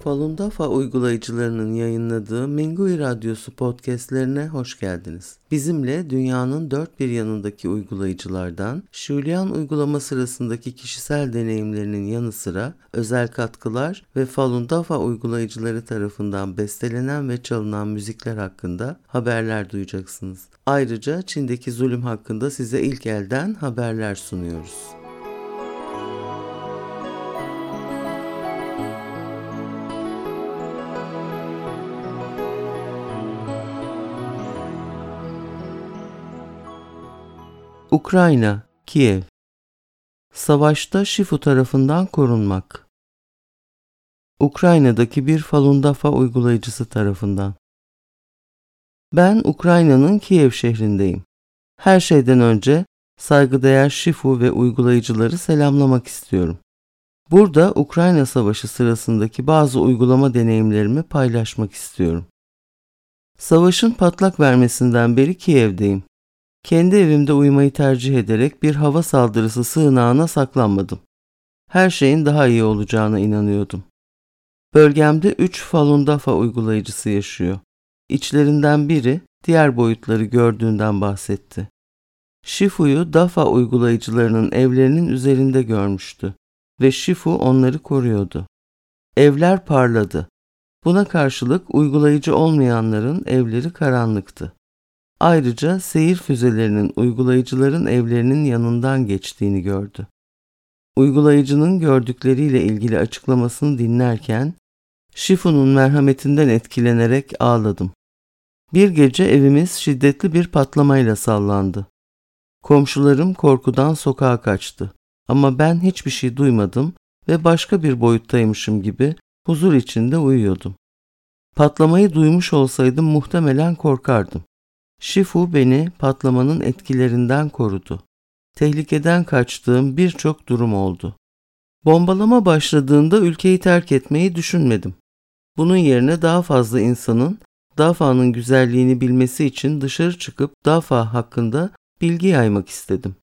Falun Dafa uygulayıcılarının yayınladığı Minghui Radyosu podcastlerine hoş geldiniz. Bizimle dünyanın dört bir yanındaki uygulayıcılardan Şulian uygulama sırasındaki kişisel deneyimlerinin yanı sıra özel katkılar ve Falun Dafa uygulayıcıları tarafından bestelenen ve çalınan müzikler hakkında haberler duyacaksınız. Ayrıca Çin'deki zulüm hakkında size ilk elden haberler sunuyoruz. Ukrayna, Kiev. Savaşta Shifu tarafından korunmak. Ukrayna'daki bir Falun Dafa uygulayıcısı tarafından. Ben Ukrayna'nın Kiev şehrindeyim. Her şeyden önce saygıdeğer Shifu ve uygulayıcıları selamlamak istiyorum. Burada Ukrayna Savaşı sırasındaki bazı uygulama deneyimlerimi paylaşmak istiyorum. Savaşın patlak vermesinden beri Kiev'deyim. Kendi evimde uyumayı tercih ederek bir hava saldırısı sığınağına saklanmadım. Her şeyin daha iyi olacağına inanıyordum. Bölgemde 3 Falun Dafa uygulayıcısı yaşıyor. İçlerinden biri diğer boyutları gördüğünden bahsetti. Shifu'yu Dafa uygulayıcılarının evlerinin üzerinde görmüştü ve Shifu onları koruyordu. Evler parladı. Buna karşılık uygulayıcı olmayanların evleri karanlıktı. Ayrıca seyir füzelerinin uygulayıcıların evlerinin yanından geçtiğini gördü. Uygulayıcının gördükleriyle ilgili açıklamasını dinlerken Shifu'nun merhametinden etkilenerek ağladım. Bir gece evimiz şiddetli bir patlamayla sallandı. Komşularım korkudan sokağa kaçtı ama ben hiçbir şey duymadım ve başka bir boyuttaymışım gibi huzur içinde uyuyordum. Patlamayı duymuş olsaydım muhtemelen korkardım. Shifu beni patlamanın etkilerinden korudu. Tehlikeden kaçtığım birçok durum oldu. Bombalama başladığında ülkeyi terk etmeyi düşünmedim. Bunun yerine daha fazla insanın Dafa'nın güzelliğini bilmesi için dışarı çıkıp Dafa hakkında bilgi yaymak istedim.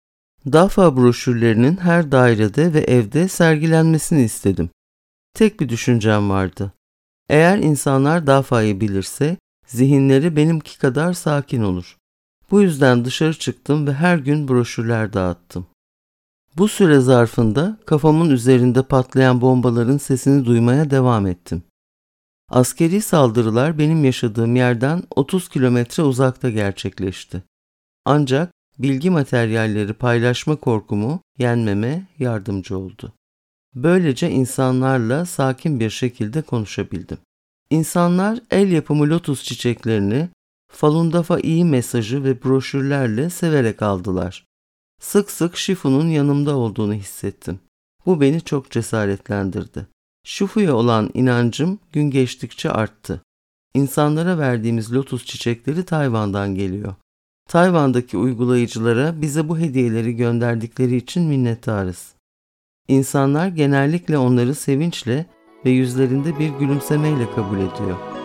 Dafa broşürlerinin her dairede ve evde sergilenmesini istedim. Tek bir düşüncem vardı. Eğer insanlar Dafa'yı bilirse zihinleri benimki kadar sakin olur. Bu yüzden dışarı çıktım ve her gün broşürler dağıttım. Bu süre zarfında kafamın üzerinde patlayan bombaların sesini duymaya devam ettim. Askeri saldırılar benim yaşadığım yerden 30 kilometre uzakta gerçekleşti. Ancak bilgi materyalleri paylaşma korkumu yenmeme yardımcı oldu. Böylece insanlarla sakin bir şekilde konuşabildim. İnsanlar el yapımı lotus çiçeklerini Falun Dafa iyi mesajı ve broşürlerle severek aldılar. Sık sık Shifu'nun yanımda olduğunu hissettim. Bu beni çok cesaretlendirdi. Shifu'ya olan inancım gün geçtikçe arttı. İnsanlara verdiğimiz lotus çiçekleri Tayvan'dan geliyor. Tayvan'daki uygulayıcılara bize bu hediyeleri gönderdikleri için minnettarız. İnsanlar genellikle onları sevinçle ve yüzlerinde bir gülümsemeyle kabul ediyor.